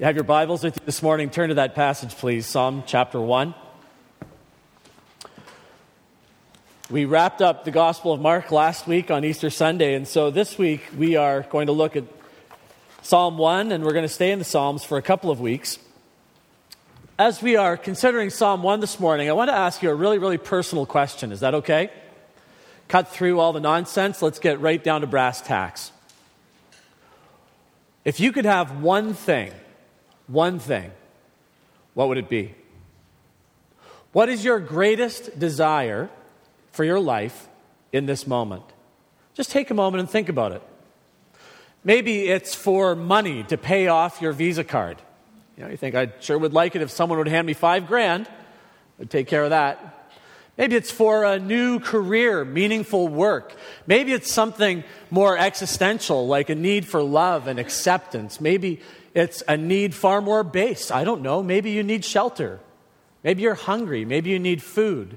You have your Bibles with you this morning. Turn to that passage, please. Psalm chapter 1. We wrapped up the Gospel of Mark last week on Easter Sunday, and so this week we are going to look at Psalm 1, and we're going to stay in the Psalms for a couple of weeks. As we are considering Psalm 1 this morning, I want to ask you a really personal question. Is that okay? Cut through all the nonsense. Let's get right down to brass tacks. If you could have one thing, what would it be? What is your greatest desire for your life in this moment? Just take a moment and think about it. Maybe it's for money to pay off your Visa card. You think, I sure would like it if someone would hand me $5,000. I'd take care of that. Maybe it's for a new career, meaningful work. Maybe it's something more existential, like a need for love and acceptance. Maybe it's a need far more base. I don't know. Maybe you need shelter. Maybe you're hungry. Maybe you need food.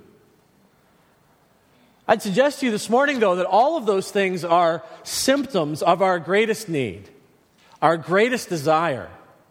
I'd suggest to you this morning, though, that all of those things are symptoms of our greatest need, our greatest desire.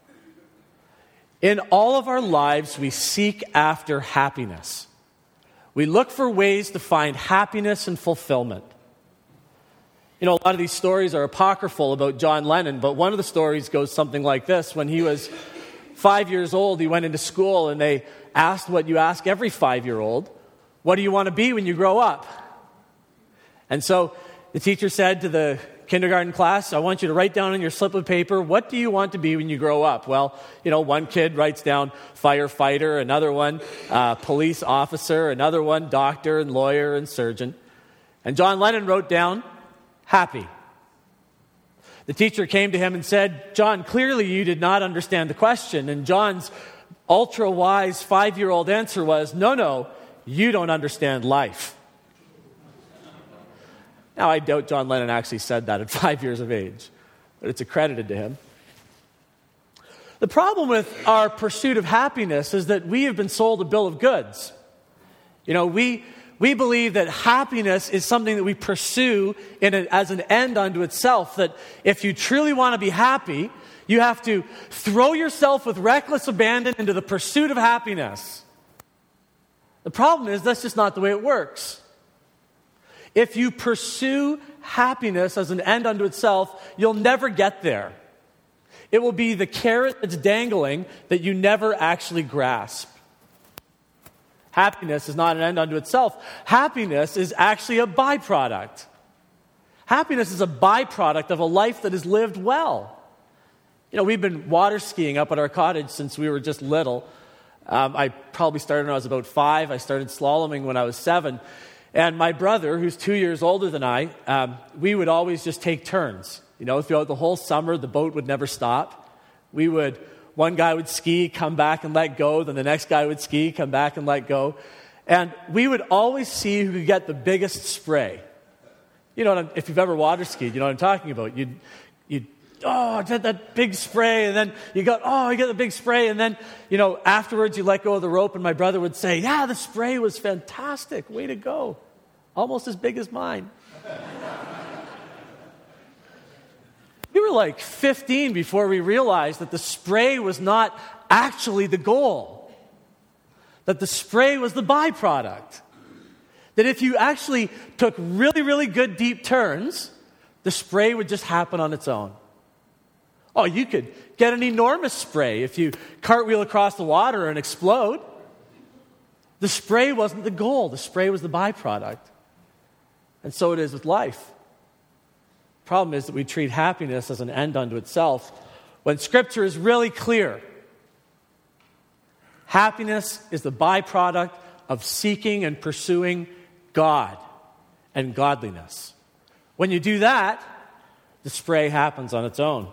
In all of our lives, we seek after happiness. We look for ways to find happiness and fulfillment. A lot of these stories are apocryphal about John Lennon, but one of the stories goes something like this. When he was 5 years old, he went into school, and they asked what you ask every 5-year-old, what do you want to be when you grow up? And so the teacher said to the kindergarten class, I want you to write down on your slip of paper, what do you want to be when you grow up? Well, one kid writes down firefighter, another one police officer, another one doctor and lawyer and surgeon. And John Lennon wrote down happy. The teacher came to him and said, John, clearly you did not understand the question. And John's ultra-wise 5-year-old answer was, no, you don't understand life. Now, I doubt John Lennon actually said that at 5 years of age, but it's accredited to him. The problem with our pursuit of happiness is that we have been sold a bill of goods. We believe that happiness is something that we pursue as an end unto itself, that if you truly want to be happy, you have to throw yourself with reckless abandon into the pursuit of happiness. The problem is that's just not the way it works. If you pursue happiness as an end unto itself, you'll never get there. It will be the carrot that's dangling that you never actually grasp. Happiness is not an end unto itself. Happiness is actually a byproduct. Happiness is a byproduct of a life that is lived well. We've been water skiing up at our cottage since we were just little. I probably started when I was about 5. I started slaloming when I was 7. And my brother, who's 2 years older than I, we would always just take turns. Throughout the whole summer, the boat would never stop. One guy would ski, come back and let go. Then the next guy would ski, come back and let go. And we would always see who could get the biggest spray. If you've ever water skied, you know what I'm talking about. You'd get that big spray, and then you get the big spray, and then, afterwards you let go of the rope, and my brother would say, yeah, the spray was fantastic. Way to go. Almost as big as mine. We were like 15 before we realized that the spray was not actually the goal. That the spray was the byproduct. That if you actually took really good deep turns, the spray would just happen on its own. Oh, you could get an enormous spray if you cartwheel across the water and explode. The spray wasn't the goal. The spray was the byproduct. And so it is with life. Problem is that we treat happiness as an end unto itself when Scripture is really clear. Happiness is the byproduct of seeking and pursuing God and godliness. When you do that, the spray happens on its own.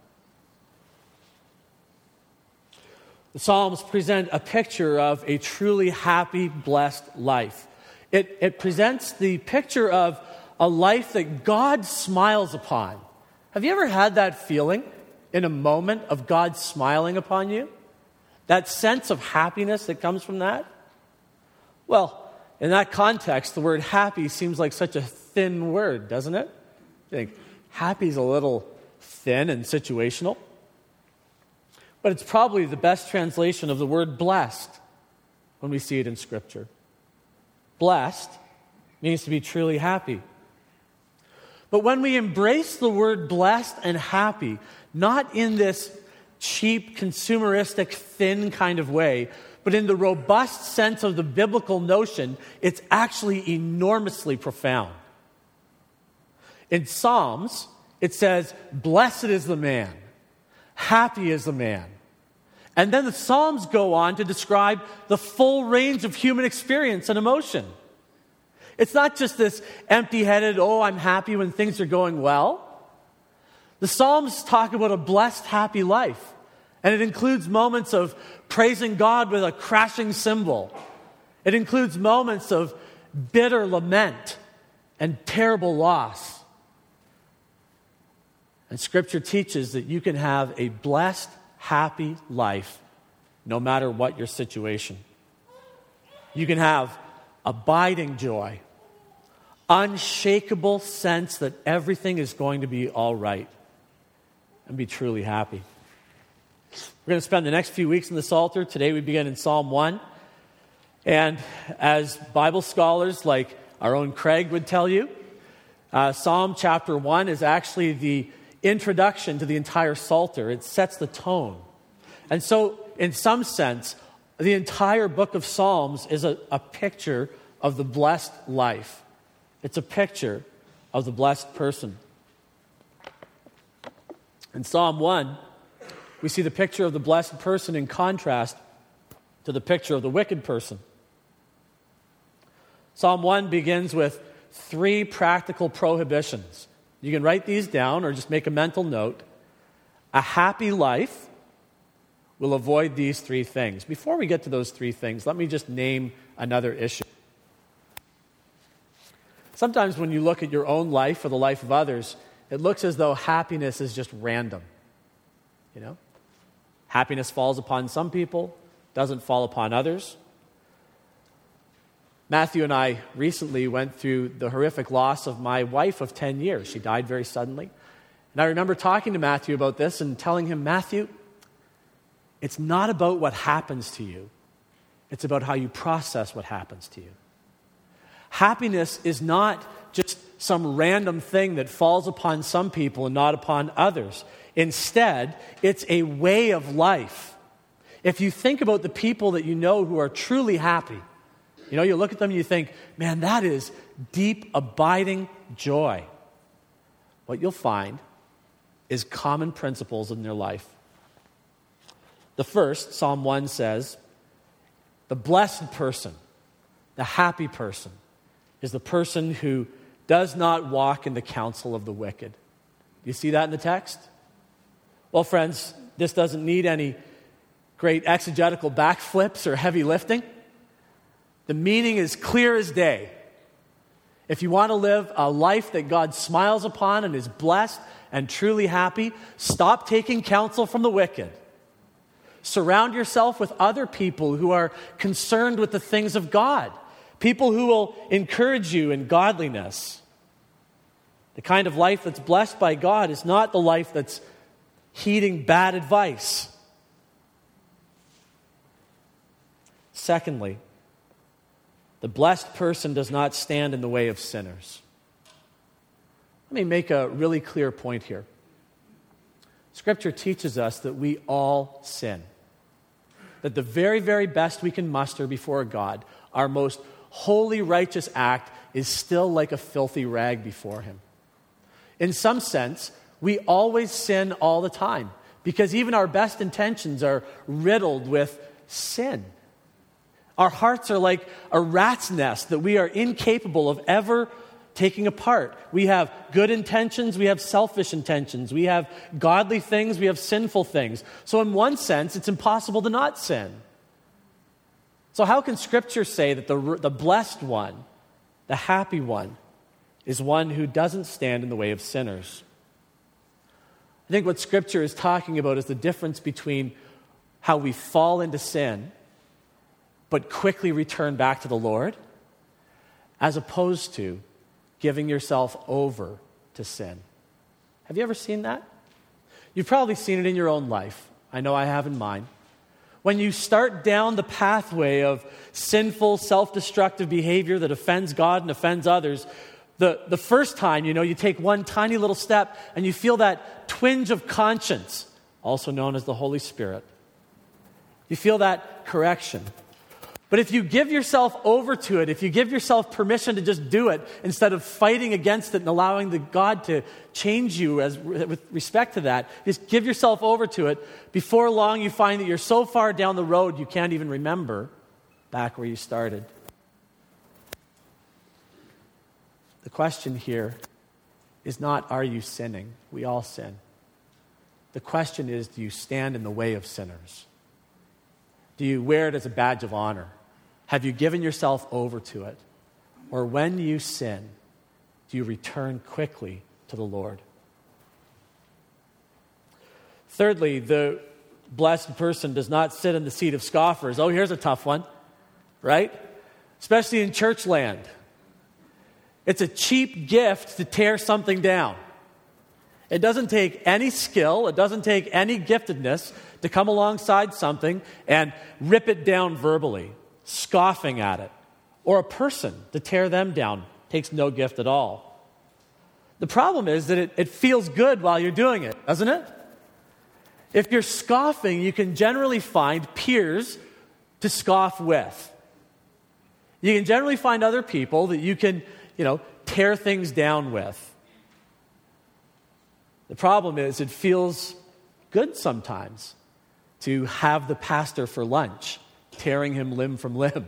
The Psalms present a picture of a truly happy, blessed life. It presents the picture of a life that God smiles upon. Have you ever had that feeling in a moment of God smiling upon you? That sense of happiness that comes from that? Well, in that context, the word happy seems like such a thin word, doesn't it? You think, happy's a little thin and situational. But it's probably the best translation of the word blessed when we see it in Scripture. Blessed means to be truly happy. But when we embrace the word blessed and happy, not in this cheap, consumeristic, thin kind of way, but in the robust sense of the biblical notion, it's actually enormously profound. In Psalms, it says, "Blessed is the man, happy is the man." And then the Psalms go on to describe the full range of human experience and emotion. It's not just this empty-headed, "Oh, I'm happy when things are going well." The Psalms talk about a blessed, happy life. And it includes moments of praising God with a crashing cymbal. It includes moments of bitter lament and terrible loss. And Scripture teaches that you can have a blessed, happy life no matter what your situation. You can have abiding joy, unshakable sense that everything is going to be all right, and be truly happy. We're going to spend the next few weeks in the Psalter. Today we begin in Psalm 1. And as Bible scholars like our own Craig would tell you, Psalm chapter 1 is actually the introduction to the entire Psalter. It sets the tone. And so, in some sense, the entire book of Psalms is a picture of the blessed life. It's a picture of the blessed person. In Psalm 1, we see the picture of the blessed person in contrast to the picture of the wicked person. Psalm 1 begins with 3 practical prohibitions. You can write these down or just make a mental note. A happy life will avoid these 3 things. Before we get to those 3 things, let me just name another issue. Sometimes when you look at your own life or the life of others, it looks as though happiness is just random. You know? Happiness falls upon some people, doesn't fall upon others. Matthew and I recently went through the horrific loss of my wife of 10 years. She died very suddenly. And I remember talking to Matthew about this and telling him, "Matthew, it's not about what happens to you. It's about how you process what happens to you." Happiness is not just some random thing that falls upon some people and not upon others. Instead, it's a way of life. If you think about the people that you know who are truly happy, you know, you look at them and you think, "Man, that is deep, abiding joy." What you'll find is common principles in their life. The first, Psalm 1 says, the blessed person, the happy person, is the person who does not walk in the counsel of the wicked. Do you see that in the text? Well, friends, this doesn't need any great exegetical backflips or heavy lifting. The meaning is clear as day. If you want to live a life that God smiles upon and is blessed and truly happy, stop taking counsel from the wicked. Surround yourself with other people who are concerned with the things of God, people who will encourage you in godliness. The kind of life that's blessed by God is not the life that's heeding bad advice. Secondly, the blessed person does not stand in the way of sinners. Let me make a really clear point here. Scripture teaches us that we all sin. That the very, very best we can muster before God, our most holy, righteous act, is still like a filthy rag before Him. In some sense, we always sin all the time because even our best intentions are riddled with sin. Our hearts are like a rat's nest that we are incapable of ever taking apart. We have good intentions, we have selfish intentions, we have godly things, we have sinful things. So in one sense, it's impossible to not sin. So how can Scripture say that the blessed one, the happy one, is one who doesn't stand in the way of sinners? I think what Scripture is talking about is the difference between how we fall into sin but quickly return back to the Lord, as opposed to giving yourself over to sin. Have you ever seen that? You've probably seen it in your own life. I know I have in mine. When you start down the pathway of sinful, self-destructive behavior that offends God and offends others, the first time, you take one tiny little step and you feel that twinge of conscience, also known as the Holy Spirit. You feel that correction. But if you give yourself over to it, if you give yourself permission to just do it instead of fighting against it and allowing God to change you with respect to that, just give yourself over to it. Before long, you find that you're so far down the road you can't even remember back where you started. The question here is not, are you sinning? We all sin. The question is, do you stand in the way of sinners? Do you wear it as a badge of honor? Have you given yourself over to it? Or when you sin, do you return quickly to the Lord? Thirdly, the blessed person does not sit in the seat of scoffers. Oh, here's a tough one, right? Especially in church land. It's a cheap gift to tear something down. It doesn't take any skill, it doesn't take any giftedness to come alongside something and rip it down verbally, scoffing at it. Or a person to tear them down takes no gift at all. The problem is that it feels good while you're doing it, doesn't it? If you're scoffing, you can generally find peers to scoff with. You can generally find other people that you can, tear things down with. The problem is it feels good sometimes to have the pastor for lunch, tearing him limb from limb.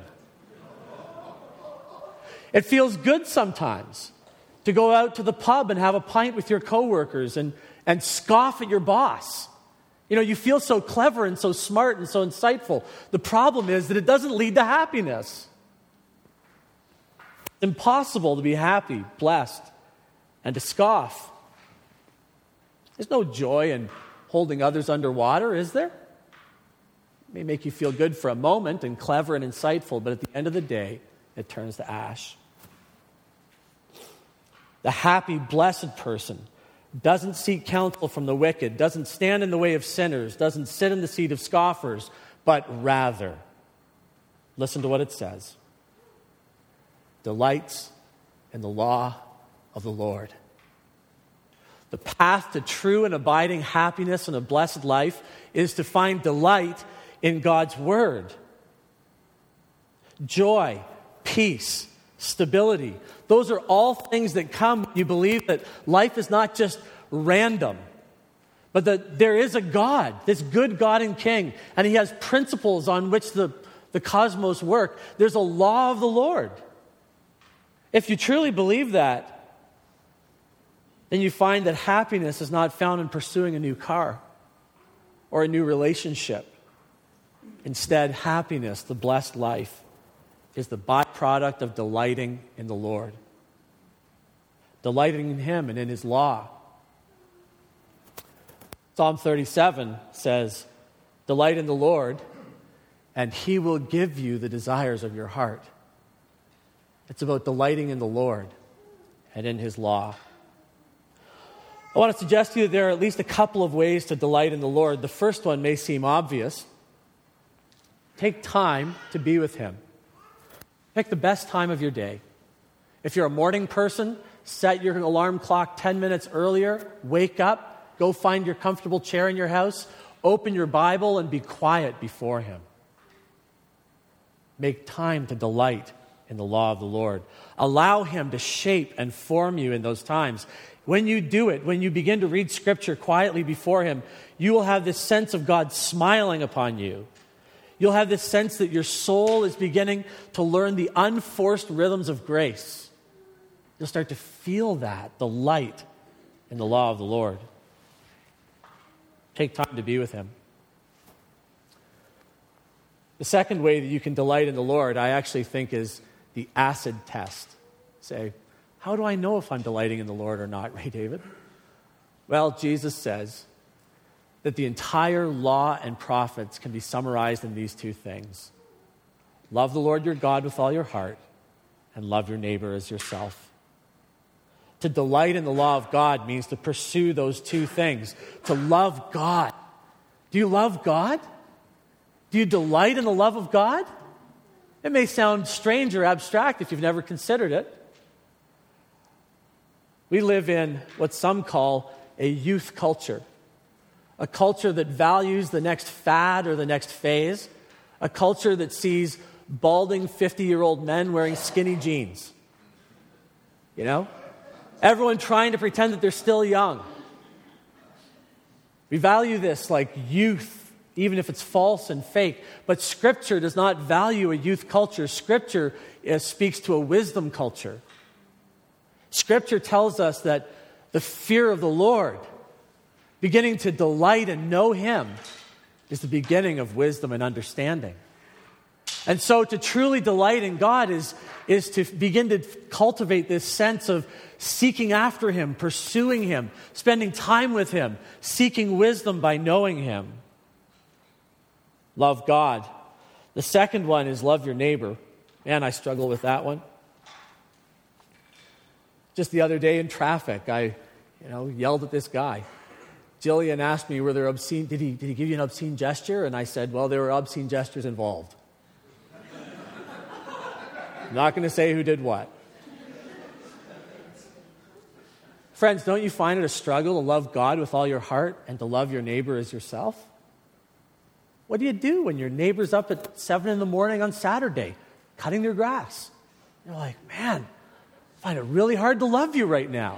It feels good sometimes to go out to the pub and have a pint with your coworkers and scoff at your boss. You feel so clever and so smart and so insightful. The problem is that it doesn't lead to happiness. It's impossible to be happy, blessed, and to scoff. There's no joy in holding others underwater, is there? It may make you feel good for a moment and clever and insightful, but at the end of the day, it turns to ash. The happy, blessed person doesn't seek counsel from the wicked, doesn't stand in the way of sinners, doesn't sit in the seat of scoffers, but rather, listen to what it says, delights in the law of the Lord. The path to true and abiding happiness and a blessed life is to find delight in God's word. Joy, peace, stability. Those are all things that come when you believe that life is not just random, but that there is a God, this good God and King, and He has principles on which the cosmos work. There's a law of the Lord. If you truly believe that, then you find that happiness is not found in pursuing a new car or a new relationship. Instead, happiness, the blessed life, is the byproduct of delighting in the Lord. Delighting in Him and in His law. Psalm 37 says, "Delight in the Lord, and He will give you the desires of your heart." It's about delighting in the Lord and in His law. I want to suggest to you that there are at least a couple of ways to delight in the Lord. The first one may seem obvious. Take time to be with Him. Pick the best time of your day. If you're a morning person, set your alarm clock 10 minutes earlier, wake up, go find your comfortable chair in your house, open your Bible, and be quiet before Him. Make time to delight in the law of the Lord. Allow Him to shape and form you in those times. When you do it, when you begin to read Scripture quietly before Him, you will have this sense of God smiling upon you. You'll have this sense that your soul is beginning to learn the unforced rhythms of grace. You'll start to feel that, the light in the law of the Lord. Take time to be with Him. The second way that you can delight in the Lord, I actually think, is the acid test. Say, how do I know if I'm delighting in the Lord or not, Ray David? Well, Jesus says that the entire law and prophets can be summarized in these two things. Love the Lord your God with all your heart, and love your neighbor as yourself. To delight in the law of God means to pursue those two things. To love God. Do you love God? Do you delight in the love of God? It may sound strange or abstract if you've never considered it. We live in what some call a youth culture, a culture that values the next fad or the next phase, a culture that sees balding 50-year-old men wearing skinny jeans. You know? Everyone trying to pretend that they're still young. We value this like youth, even if it's false and fake. But Scripture does not value a youth culture. Scripture speaks to a wisdom culture. Scripture tells us that the fear of the Lord, beginning to delight and know Him, is the beginning of wisdom and understanding. And so to truly delight in God is to begin to cultivate this sense of seeking after Him, pursuing Him, spending time with Him, seeking wisdom by knowing Him. Love God. The second one is love your neighbor. Man, I struggle with that one. Just the other day in traffic, I yelled at this guy. Jillian asked me, were there obscene, did he give you an obscene gesture? And I said, well, there were obscene gestures involved. I'm not going to say who did what. Friends, don't you find it a struggle to love God with all your heart and to love your neighbor as yourself? What do you do when your neighbor's up at 7 in the morning on Saturday, cutting their grass? You're like, man, I find it really hard to love you right now.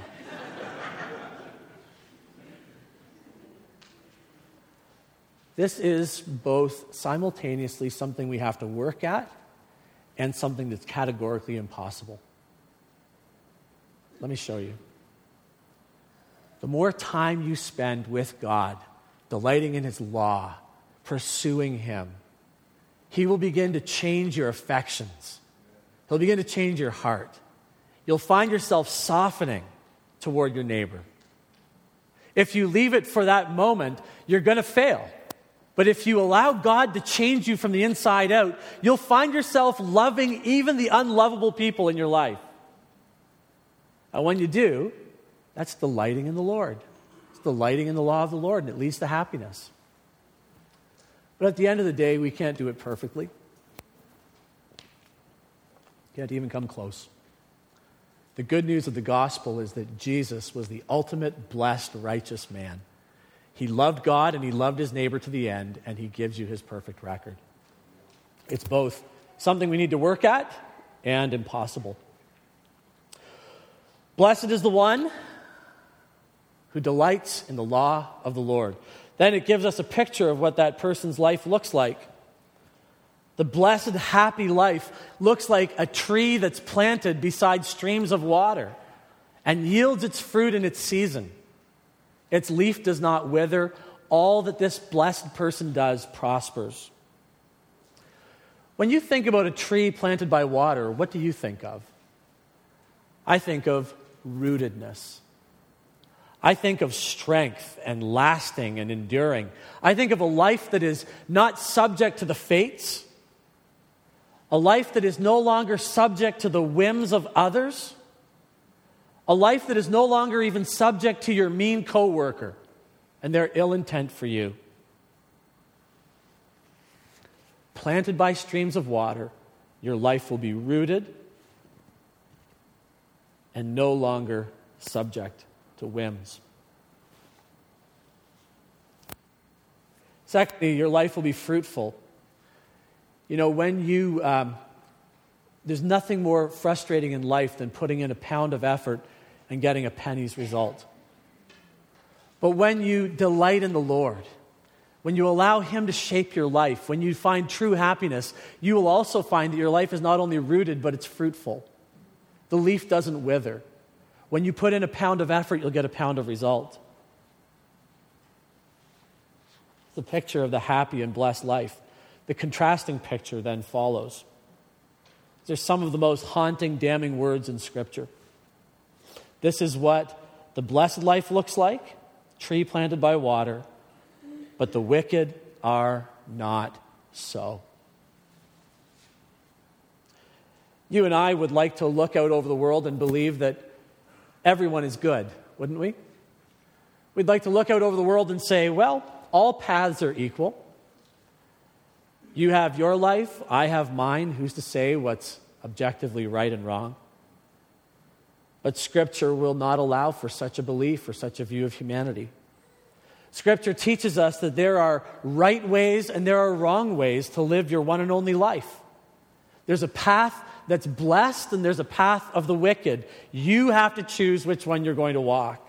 This is both simultaneously something we have to work at and something that's categorically impossible. Let me show you. The more time you spend with God, delighting in His law, pursuing Him, He will begin to change your affections. He'll begin to change your heart. You'll find yourself softening toward your neighbor. If you leave it for that moment, you're going to fail. But if you allow God to change you from the inside out, you'll find yourself loving even the unlovable people in your life. And when you do, that's delighting in the Lord. It's delighting in the law of the Lord, and it leads to happiness. But at the end of the day, we can't do it perfectly. Can't even come close. The good news of the gospel is that Jesus was the ultimate blessed, righteous man. He loved God and He loved His neighbor to the end, and He gives you His perfect record. It's both something we need to work at and impossible. Blessed is the one who delights in the law of the Lord. Then it gives us a picture of what that person's life looks like. The blessed, happy life looks like a tree that's planted beside streams of water and yields its fruit in its season. Its leaf does not wither. All that this blessed person does prospers. When you think about a tree planted by water, what do you think of? I think of rootedness. I think of strength and lasting and enduring. I think of a life that is not subject to the fates, a life that is no longer subject to the whims of others, a life that is no longer even subject to your mean coworker and their ill intent for you. Planted by streams of water, your life will be rooted and no longer subject to whims. Secondly, your life will be fruitful. You know, when you, there's nothing more frustrating in life than putting in a pound of effort and getting a penny's result. But when you delight in the Lord, when you allow Him to shape your life, when you find true happiness, you will also find that your life is not only rooted, but it's fruitful. The leaf doesn't wither. When you put in a pound of effort, you'll get a pound of result. It's the picture of the happy and blessed life. The contrasting picture then follows. There's some of the most haunting, damning words in Scripture. This is what the blessed life looks like, tree planted by water, but the wicked are not so. You and I would like to look out over the world and believe that everyone is good, wouldn't we? We'd like to look out over the world and say, well, all paths are equal. You have your life, I have mine. Who's to say what's objectively right and wrong? But Scripture will not allow for such a belief or such a view of humanity. Scripture teaches us that there are right ways and there are wrong ways to live your one and only life. There's a path that's blessed and there's a path of the wicked. You have to choose which one you're going to walk.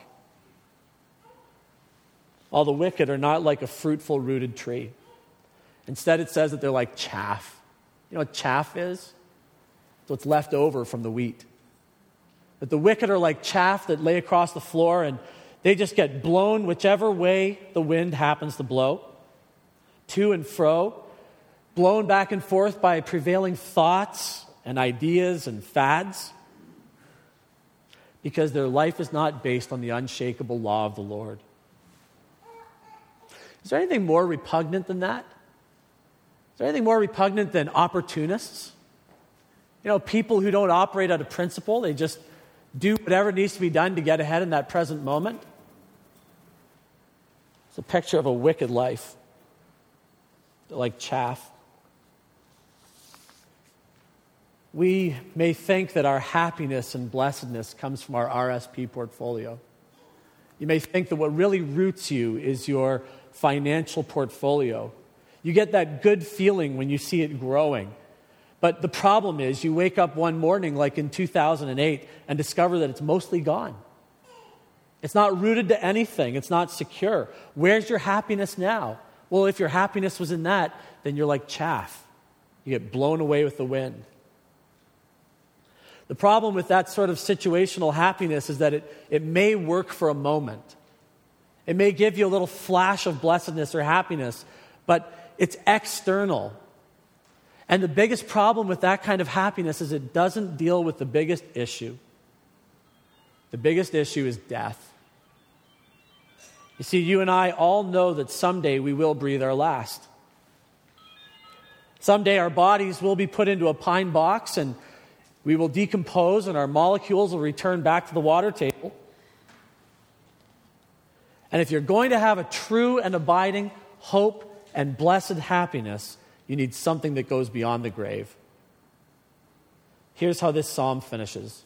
All the wicked are not like a fruitful rooted tree. Instead, it says that they're like chaff. You know what chaff is? It's what's left over from the wheat. That the wicked are like chaff that lay across the floor and they just get blown whichever way the wind happens to blow, to and fro, blown back and forth by prevailing thoughts and ideas and fads, because their life is not based on the unshakable law of the Lord. Is there anything more repugnant than that? Is there anything more repugnant than opportunists? You know, people who don't operate out of principle, they just do whatever needs to be done to get ahead in that present moment. It's a picture of a wicked life. They're like chaff. We may think that our happiness and blessedness comes from our RSP portfolio. You may think that what really roots you is your financial portfolio. You get that good feeling when you see it growing. But the problem is you wake up one morning like in 2008 and discover that it's mostly gone. It's not rooted to anything. It's not secure. Where's your happiness now? Well, if your happiness was in that, then you're like chaff. You get blown away with the wind. The problem with that sort of situational happiness is that it may work for a moment. It may give you a little flash of blessedness or happiness, but it's external. And the biggest problem with that kind of happiness is it doesn't deal with the biggest issue. The biggest issue is death. You see, you and I all know that someday we will breathe our last. Someday our bodies will be put into a pine box and we will decompose and our molecules will return back to the water table. And if you're going to have a true and abiding hope and blessed happiness, you need something that goes beyond the grave. Here's how this psalm finishes.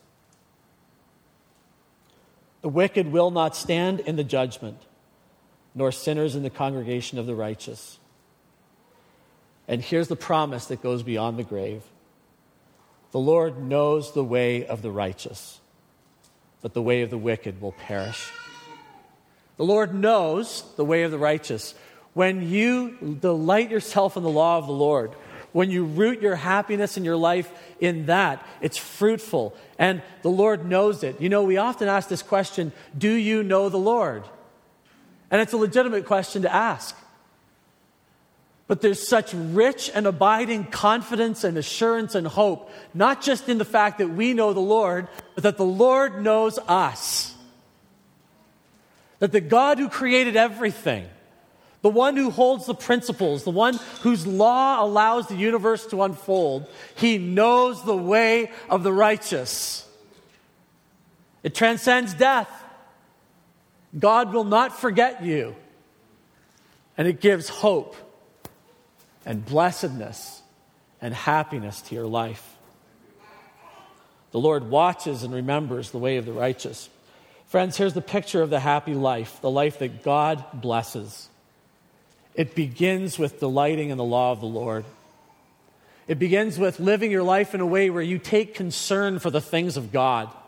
The wicked will not stand in the judgment, nor sinners in the congregation of the righteous. And here's the promise that goes beyond the grave. The Lord knows the way of the righteous, but the way of the wicked will perish. The Lord knows the way of the righteous. When you delight yourself in the law of the Lord, when you root your happiness in your life in that, it's fruitful. And the Lord knows it. You know, we often ask this question, do you know the Lord? And it's a legitimate question to ask. But there's such rich and abiding confidence and assurance and hope, not just in the fact that we know the Lord, but that the Lord knows us. That the God who created everything, the one who holds the principles, the one whose law allows the universe to unfold, he knows the way of the righteous. It transcends death. God will not forget you. And it gives hope and blessedness and happiness to your life. The Lord watches and remembers the way of the righteous. Friends, here's the picture of the happy life, the life that God blesses. It begins with delighting in the law of the Lord. It begins with living your life in a way where you take concern for the things of God.